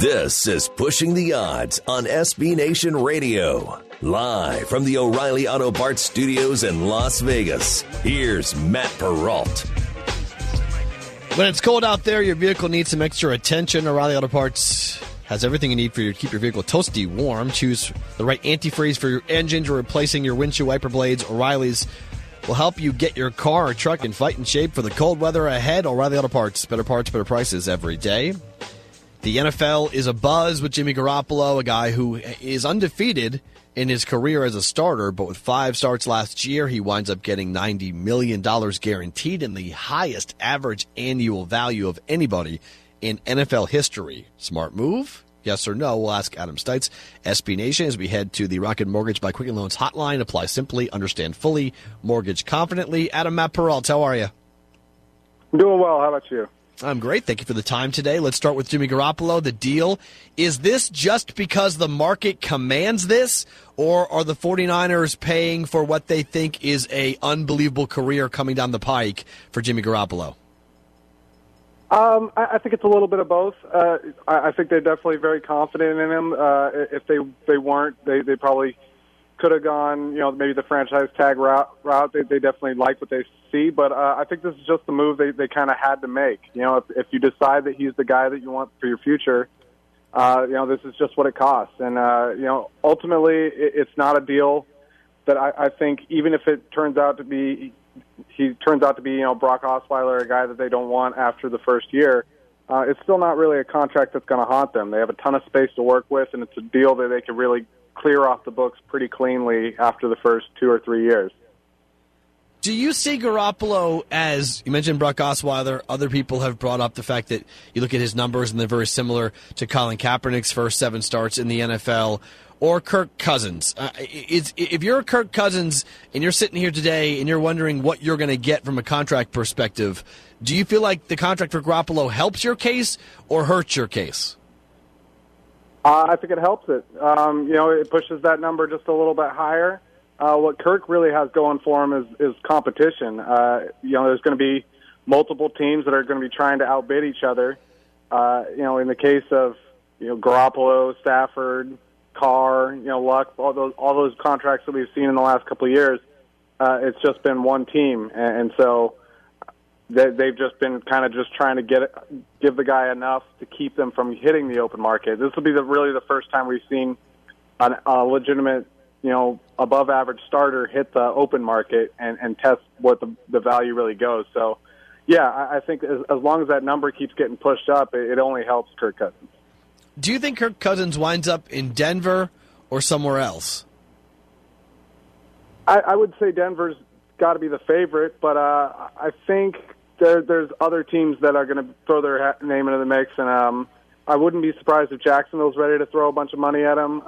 This is Pushing the Odds on SB Nation Radio. Live from the O'Reilly Auto Parts Studios in Las Vegas, here's Matt Perrault. When it's cold out there, your vehicle needs some extra attention. O'Reilly Auto Parts has everything you need for you to keep your vehicle toasty warm. Choose the right antifreeze for your engine or replacing your windshield wiper blades. O'Reilly's will help you get your car or truck in fighting shape for the cold weather ahead. O'Reilly Auto Parts, better prices every day. The NFL is abuzz with Jimmy Garoppolo, a guy who is undefeated in his career as a starter, but with 5 starts last year, he winds up getting $90 million guaranteed and the highest average annual value of anybody in NFL history. Smart move? Yes or no? We'll ask Adam Stites, SB Nation, as we head to the Rocket Mortgage by Quicken Loans hotline. Apply simply, understand fully, mortgage confidently. Adam, Matt Perrault, how are you? I'm doing well. How about you? I'm great. Thank you for the time today. Let's start with Jimmy Garoppolo. The deal, is this just because the market commands this, or are the 49ers paying for what they think is a unbelievable career coming down the pike for Jimmy Garoppolo? I think it's a little bit of both. I think they're definitely very confident in him. If they weren't, they probably could have gone, maybe the franchise tag route. They definitely like what they see, but I think this is just the move they kind of had to make. If you decide that he's the guy that you want for your future, this is just what it costs. And, ultimately it's not a deal that I think, even if it turns out to be, Brock Osweiler, a guy that they don't want after the first year, it's still not really a contract that's going to haunt them. They have a ton of space to work with, and it's a deal that they can really clear off the books pretty cleanly after the first 2 or 3 years. Do you see Garoppolo as, you mentioned Brock Osweiler, other people have brought up the fact that you look at his numbers and they're very similar to Colin Kaepernick's first 7 starts in the NFL, or Kirk Cousins? If you're Kirk Cousins and you're sitting here today and you're wondering what you're going to get from a contract perspective, do you feel like the contract for Garoppolo helps your case or hurts your case? I think it helps it. It pushes that number just a little bit higher. What Kirk really has going for him is competition. There's going to be multiple teams that are going to be trying to outbid each other. In the case of Garoppolo, Stafford, Carr, Luck, all those contracts that we've seen in the last couple of years, it's just been one team, and so they've just been kind of just trying to give the guy enough to keep them from hitting the open market. This will be really the first time we've seen a legitimate, above average starter hit the open market and test what the value really goes. So, yeah, I think as long as that number keeps getting pushed up, it only helps Kirk Cousins. Do you think Kirk Cousins winds up in Denver or somewhere else? I would say Denver's got to be the favorite, but I think there's other teams that are going to throw their name into the mix, and I wouldn't be surprised if Jacksonville's ready to throw a bunch of money at him.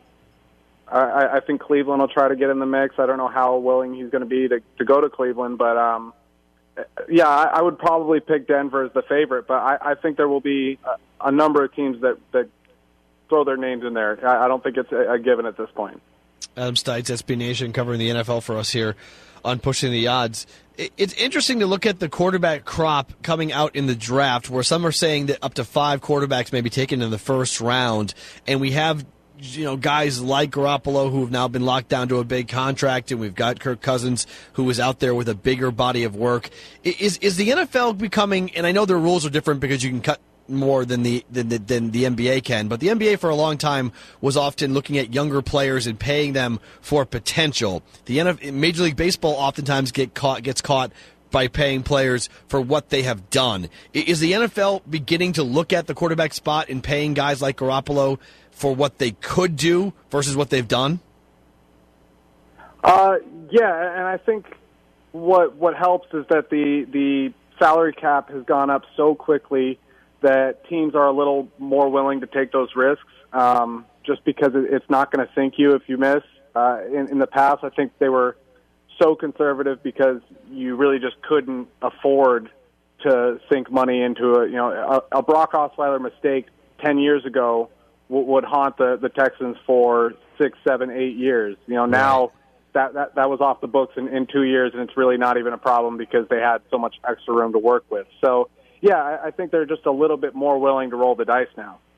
I think Cleveland will try to get in the mix. I don't know how willing he's going to be to go to Cleveland, but I would probably pick Denver as the favorite, but I think there will be a number of teams that throw their names in there. I don't think it's a given at this point. Adam Stites, SB Nation, covering the NFL for us here on Pushing the Odds. It's interesting to look at the quarterback crop coming out in the draft, where some are saying that up to 5 quarterbacks may be taken in the first round, and we have guys like Garoppolo who have now been locked down to a big contract, and we've got Kirk Cousins who is out there with a bigger body of work. Is the NFL becoming, and I know their rules are different because you can cut more than the NBA can, but the NBA for a long time was often looking at younger players and paying them for potential. The Major League Baseball oftentimes gets caught by paying players for what they have done. Is the NFL beginning to look at the quarterback spot and paying guys like Garoppolo for what they could do versus what they've done? Yeah, and I think what helps is that the salary cap has gone up so quickly that teams are a little more willing to take those risks, just because it's not going to sink you if you miss. In the past, I think they were so conservative because you really just couldn't afford to sink money into a Brock Osweiler mistake 10 years ago would haunt the Texans for 6, 7, 8 years. Now that was off the books in 2 years, and it's really not even a problem because they had so much extra room to work with. So, yeah, I think they're just a little bit more willing to roll the dice now.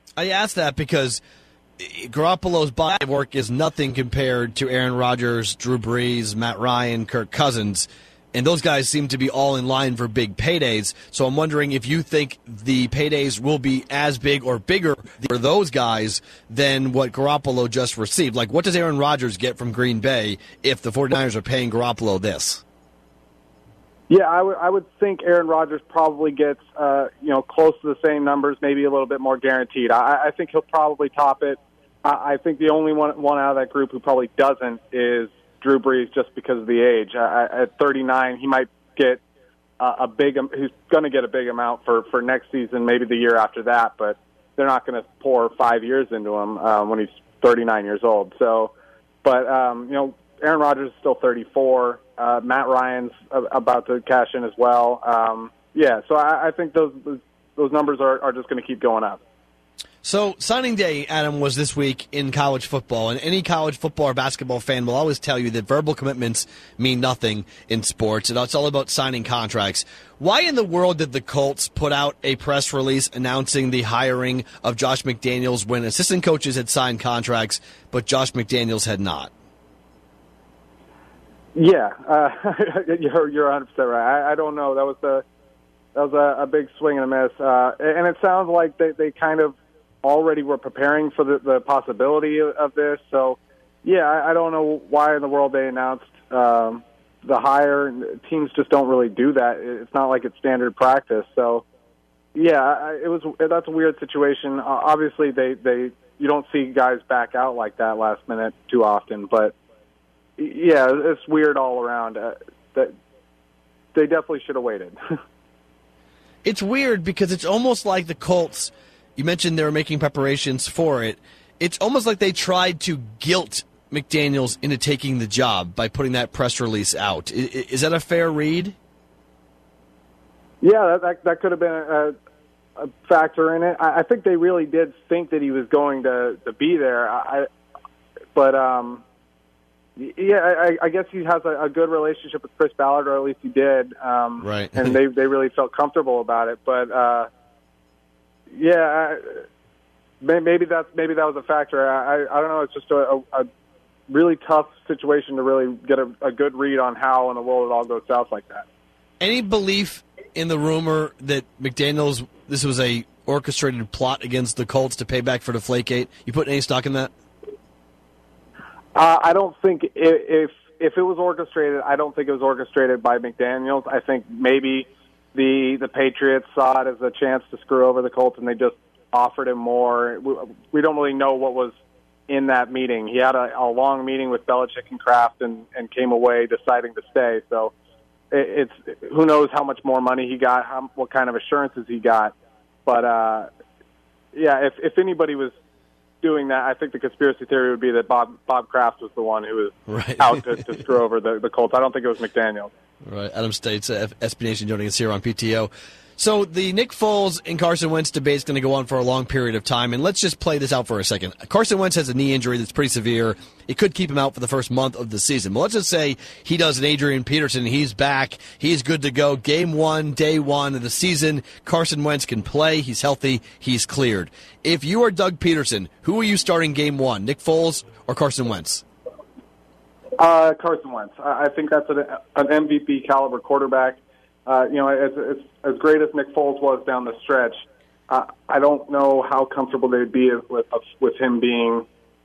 I asked that because Garoppolo's body of work is nothing compared to Aaron Rodgers, Drew Brees, Matt Ryan, Kirk Cousins, and those guys seem to be all in line for big paydays. So I'm wondering if you think the paydays will be as big or bigger for those guys than what Garoppolo just received. Like, what does Aaron Rodgers get from Green Bay if the 49ers are paying Garoppolo this? Yeah, I would think Aaron Rodgers probably gets close to the same numbers, maybe a little bit more guaranteed. I think he'll probably top it. I think the only one out of that group who probably doesn't is Drew Brees, just because of the age. At 39, he might get he's going to get a big amount for next season, maybe the year after that, but they're not going to pour 5 years into him when he's 39 years old. So, but Aaron Rodgers is still 34. Matt Ryan's about to cash in as well. So I think those numbers are just going to keep going up. So signing day, Adam, was this week in college football, and any college football or basketball fan will always tell you that verbal commitments mean nothing in sports. It's all about signing contracts. Why in the world did the Colts put out a press release announcing the hiring of Josh McDaniels when assistant coaches had signed contracts, but Josh McDaniels had not? Yeah, you're 100% right. I don't know. That was a big swing and a miss, and it sounds like they kind of already were preparing for the possibility of this. So, yeah, I don't know why in the world they announced the hire. Teams just don't really do that. It's not like it's standard practice. So, yeah, that's a weird situation. Obviously, you don't see guys back out like that last minute too often, but. Yeah, it's weird all around. That they definitely should have waited. It's weird because it's almost like the Colts, you mentioned they were making preparations for it. It's almost like they tried to guilt McDaniels into taking the job by putting that press release out. Is that a fair read? Yeah, that could have been a factor in it. I think they really did think that he was going to be there. Yeah, I guess he has a good relationship with Chris Ballard, or at least he did. Right. And they really felt comfortable about it. But maybe that was a factor. I don't know. It's just a really tough situation to really get a good read on how in the world it all goes south like that. Any belief in the rumor that McDaniels, this was a orchestrated plot against the Colts to pay back for Deflategate? You put any stock in that? I don't think if it was orchestrated, I don't think it was orchestrated by McDaniels. I think maybe the Patriots saw it as a chance to screw over the Colts, and they just offered him more. We don't really know what was in that meeting. He had a long meeting with Belichick and Kraft and came away deciding to stay. So it's who knows how much more money he got, what kind of assurances he got. But, if anybody was doing that, I think the conspiracy theory would be that Bob Kraft was the one who was out to screw over the Colts. I don't think it was McDaniels. Right. Adam States, SB Nation joining us here on PTO. So the Nick Foles and Carson Wentz debate is going to go on for a long period of time, and let's just play this out for a second. Carson Wentz has a knee injury that's pretty severe. It could keep him out for the first month of the season. But let's just say he does an Adrian Peterson, and he's back. He's good to go. Game 1, day 1 of the season, Carson Wentz can play. He's healthy. He's cleared. If you are Doug Peterson, who are you starting game 1, Nick Foles or Carson Wentz? Carson Wentz. I think that's an MVP caliber quarterback. As great as Nick Foles was down the stretch, I don't know how comfortable they'd be with him being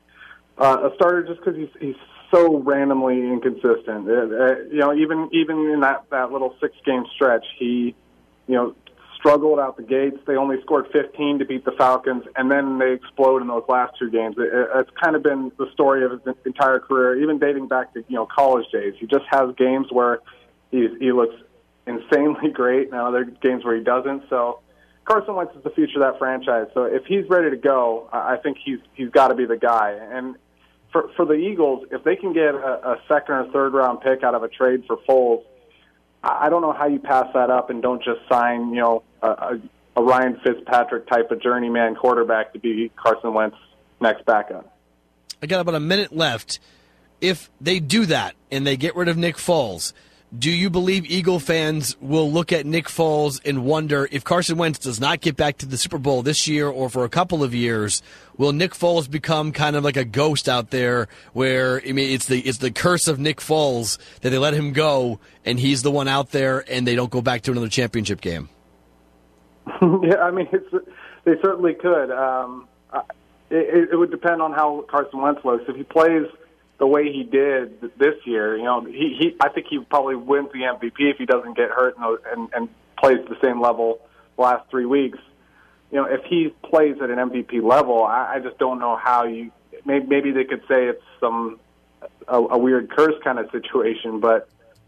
a starter, just because he's so randomly inconsistent. Even in that little 6-game stretch, he struggled out the gates. They only scored 15 to beat the Falcons, and then they explode in those last 2 games. It's kind of been the story of his entire career, even dating back to college days. He just has games where he looks insanely great, and other games where he doesn't. So Carson Wentz is the future of that franchise. So if he's ready to go, I think he's got to be the guy. And for the Eagles, if they can get a second or third round pick out of a trade for Foles, I don't know how you pass that up and don't just sign a Ryan Fitzpatrick type of journeyman quarterback to be Carson Wentz's next backup. I got about a minute left. If they do that and they get rid of Nick Foles, do you believe Eagle fans will look at Nick Foles and wonder if Carson Wentz does not get back to the Super Bowl this year or for a couple of years, will Nick Foles become kind of like a ghost out there where, I mean, it's the curse of Nick Foles that they let him go and he's the one out there and they don't go back to another championship game? Yeah, I mean, they certainly could. It would depend on how Carson Wentz looks. If he plays the way he did this year, I think he probably wins the MVP if he doesn't get hurt and plays the same level the last 3 weeks. If he plays at an MVP level, I just don't know how you. Maybe they could say it's a weird curse kind of situation, but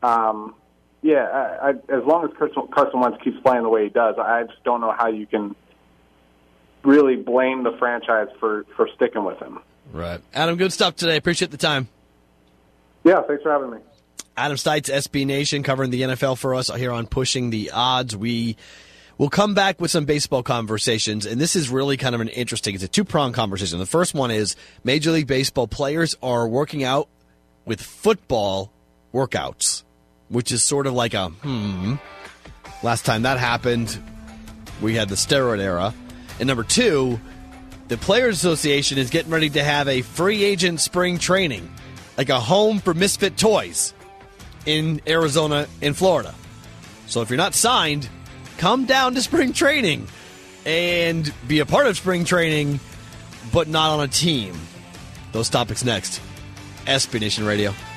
yeah, as long as Carson Wentz keeps playing the way he does, I just don't know how you can really blame the franchise for sticking with him. Right. Adam, good stuff today. Appreciate the time. Yeah, thanks for having me. Adam Stites, SB Nation, covering the NFL for us here on Pushing the Odds. We will come back with some baseball conversations, and this is really kind of it's a two-pronged conversation. The first one is Major League Baseball players are working out with football workouts, which is sort of like last time that happened, we had the steroid era. And number two, the Players Association is getting ready to have a free agent spring training, like a home for misfit toys in Arizona and Florida. So if you're not signed, come down to spring training and be a part of spring training, but not on a team. Those topics next. SB Nation Radio.